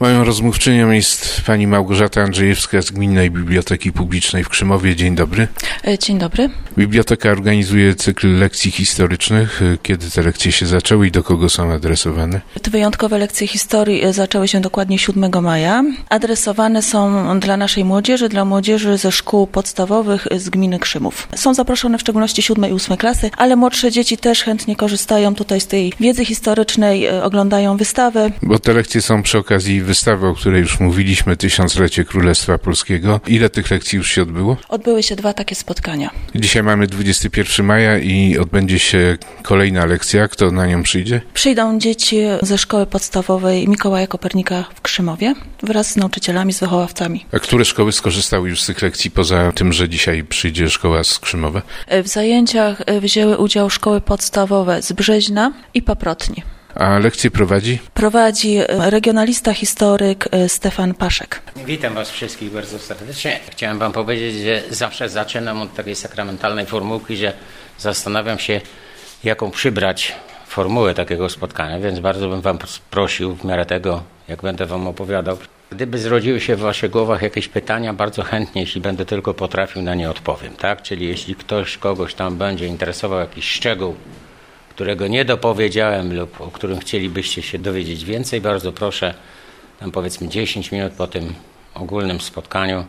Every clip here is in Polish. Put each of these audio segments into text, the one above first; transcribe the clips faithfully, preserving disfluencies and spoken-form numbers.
Moją rozmówczynią jest pani Małgorzata Andrzejewska z Gminnej Biblioteki Publicznej w Krzymowie. Dzień dobry. Dzień dobry. Biblioteka organizuje cykl lekcji historycznych. Kiedy te lekcje się zaczęły i do kogo są adresowane? Te wyjątkowe lekcje historii zaczęły się dokładnie siódmego maja. Adresowane są dla naszej młodzieży, dla młodzieży ze szkół podstawowych z gminy Krzymów. Są zaproszone w szczególności siódme i ósme klasy, ale młodsze dzieci też chętnie korzystają tutaj z tej wiedzy historycznej, oglądają wystawę. Bo te lekcje są przy okazji wystawy, o której już mówiliśmy, Tysiąclecie Królestwa Polskiego. Ile tych lekcji już się odbyło? Odbyły się dwa takie spotkania. Dzisiaj mamy dwudziestego pierwszego maja i odbędzie się kolejna lekcja. Kto na nią przyjdzie? Przyjdą dzieci ze szkoły podstawowej Mikołaja Kopernika w Krzymowie wraz z nauczycielami, z wychowawcami. A które szkoły skorzystały już z tych lekcji, poza tym, że dzisiaj przyjdzie szkoła z Krzymowa? W zajęciach wzięły udział szkoły podstawowe z Brzeźna i Paprotni. A lekcję prowadzi? Prowadzi regionalista, historyk Stefan Paszek. Witam Was wszystkich bardzo serdecznie. Chciałem Wam powiedzieć, że zawsze zaczynam od takiej sakramentalnej formułki, że zastanawiam się, jaką przybrać formułę takiego spotkania, więc bardzo bym Wam prosił w miarę tego, jak będę Wam opowiadał. Gdyby zrodziły się w Waszych głowach jakieś pytania, bardzo chętnie, jeśli będę tylko potrafił, na nie odpowiem, tak? Czyli jeśli ktoś kogoś tam będzie interesował jakiś szczegół, którego nie dopowiedziałem lub o którym chcielibyście się dowiedzieć więcej, bardzo proszę, tam powiedzmy dziesięć minut po tym ogólnym spotkaniu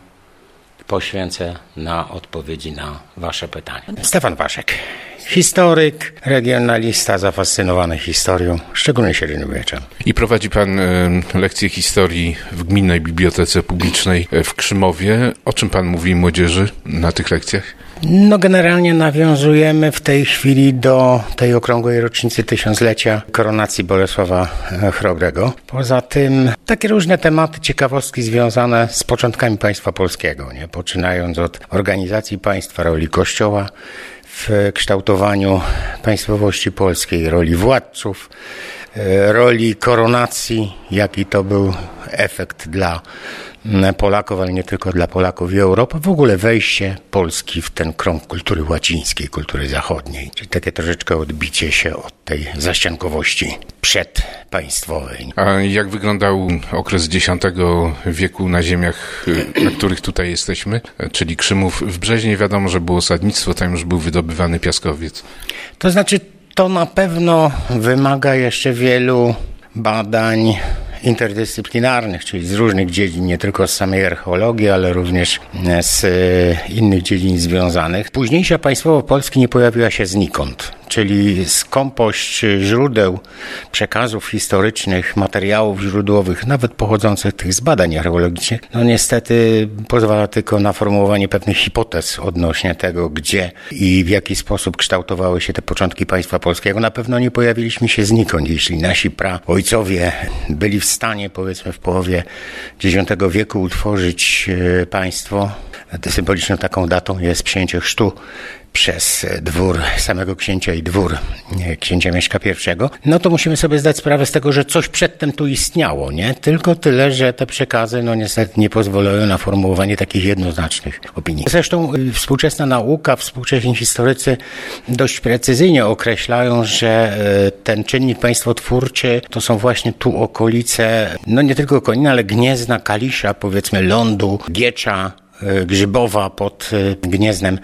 poświęcę na odpowiedzi na Wasze pytania. Stefan Paszek, historyk, regionalista, zafascynowany historią, szczególnie średniowieczem. I prowadzi Pan e, lekcje historii w Gminnej Bibliotece Publicznej w Krzymowie. O czym Pan mówi młodzieży na tych lekcjach? No generalnie nawiązujemy w tej chwili do tej okrągłej rocznicy tysiąclecia koronacji Bolesława Chrobrego. Poza tym takie różne tematy, ciekawostki związane z początkami państwa polskiego, nie? Poczynając od organizacji państwa, roli Kościoła w kształtowaniu państwowości polskiej, roli władców, roli koronacji, jaki to był efekt dla Polaków, ale nie tylko dla Polaków i Europy, w ogóle wejście Polski w ten krąg kultury łacińskiej, kultury zachodniej, czyli takie troszeczkę odbicie się od tej zaściankowości przedpaństwowej. A jak wyglądał okres dziesiątego wieku na ziemiach, na których tutaj jesteśmy, czyli Krzymów? W Brzeźnie wiadomo, że było osadnictwo, tam już był wydobywany piaskowiec. To znaczy, to na pewno wymaga jeszcze wielu badań interdyscyplinarnych, czyli z różnych dziedzin, nie tylko z samej archeologii, ale również z innych dziedzin związanych. Późniejsza państwowość Polski nie pojawiła się znikąd, czyli skąpość źródeł, przekazów historycznych, materiałów źródłowych, nawet pochodzących tych z badań archeologicznych, no niestety pozwala tylko na formułowanie pewnych hipotez odnośnie tego, gdzie i w jaki sposób kształtowały się te początki państwa polskiego. Na pewno nie pojawiliśmy się znikąd, jeśli nasi praojcowie byli w stanie, powiedzmy w połowie dziesiątego wieku utworzyć państwo. Symboliczną taką datą jest przyjęcie chrztu przez dwór samego księcia i dwór księcia Mieszka pierwszego, no to musimy sobie zdać sprawę z tego, że coś przedtem tu istniało, nie? Tylko tyle, że te przekazy, no niestety nie pozwalają na formułowanie takich jednoznacznych opinii. Zresztą współczesna nauka, współcześni historycy dość precyzyjnie określają, że ten czynnik państwotwórczy to są właśnie tu okolice, no nie tylko Konina, ale Gniezna, Kalisza, powiedzmy Lądu, Giecza, Grzybowa pod Gniezdnem.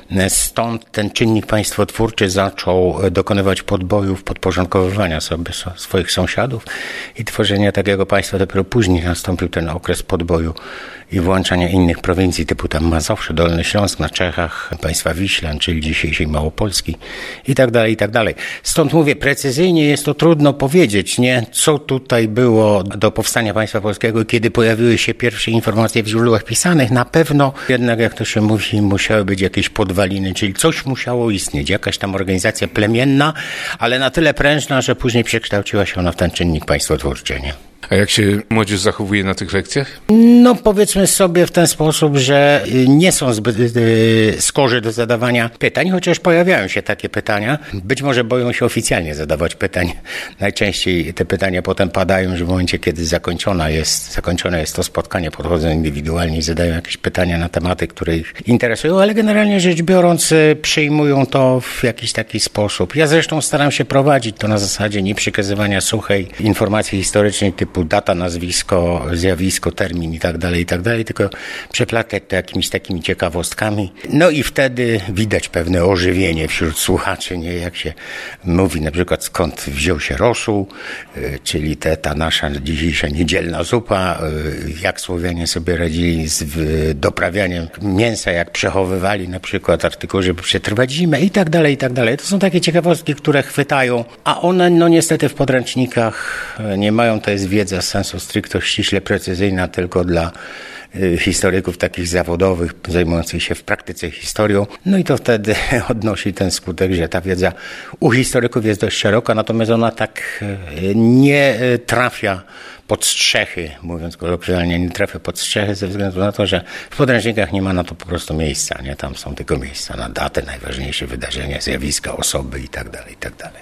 Stąd ten czynnik państwotwórczy zaczął dokonywać podbojów, podporządkowywania sobie swoich sąsiadów i tworzenia takiego państwa. Dopiero później nastąpił ten okres podboju i włączania innych prowincji typu tam Mazowsze, Dolny Śląsk na Czechach, państwa Wiślan, czyli dzisiejszej Małopolski i tak dalej, i tak dalej. Stąd mówię, precyzyjnie jest to trudno powiedzieć, nie? Co tutaj było do powstania państwa polskiego i kiedy pojawiły się pierwsze informacje w źródłach pisanych. Na pewno jednak, jak to się mówi, musiały być jakieś podwaliny, czyli coś musiało istnieć, jakaś tam organizacja plemienna, ale na tyle prężna, że później przekształciła się ona w ten czynnik państwotwórczy, nie? A jak się młodzież zachowuje na tych lekcjach? No powiedzmy sobie w ten sposób, że nie są zbyt skorzy do zadawania pytań, chociaż pojawiają się takie pytania. Być może boją się oficjalnie zadawać pytań. Najczęściej te pytania potem padają już w momencie, kiedy zakończona jest, zakończone jest to spotkanie, podchodzą indywidualnie i zadają jakieś pytania na tematy, które ich interesują, ale generalnie rzecz biorąc przyjmują to w jakiś taki sposób. Ja zresztą staram się prowadzić to na zasadzie nie przekazywania suchej informacji historycznej typu typu data, nazwisko, zjawisko, termin i tak dalej, i tak dalej, tylko przeplatać to jakimiś takimi ciekawostkami. No i wtedy widać pewne ożywienie wśród słuchaczy, nie? Jak się mówi na przykład skąd wziął się rosół, czyli te, ta nasza dzisiejsza niedzielna zupa, jak Słowianie sobie radzili z doprawianiem mięsa, jak przechowywali na przykład artykuły, żeby przetrwać zimę i tak dalej, i tak dalej. To są takie ciekawostki, które chwytają, a one no niestety w podręcznikach nie mają, to jest wiedza z sensu stricto ściśle precyzyjna tylko dla historyków takich zawodowych, zajmujących się w praktyce historią. No i to wtedy odnosi ten skutek, że ta wiedza u historyków jest dość szeroka, natomiast ona tak nie trafia pod strzechy, mówiąc kolokwialnie, nie trafia pod strzechy ze względu na to, że w podręcznikach nie ma na to po prostu miejsca, nie? Tam są tylko miejsca na datę, najważniejsze wydarzenia, zjawiska, osoby i tak dalej, i tak dalej.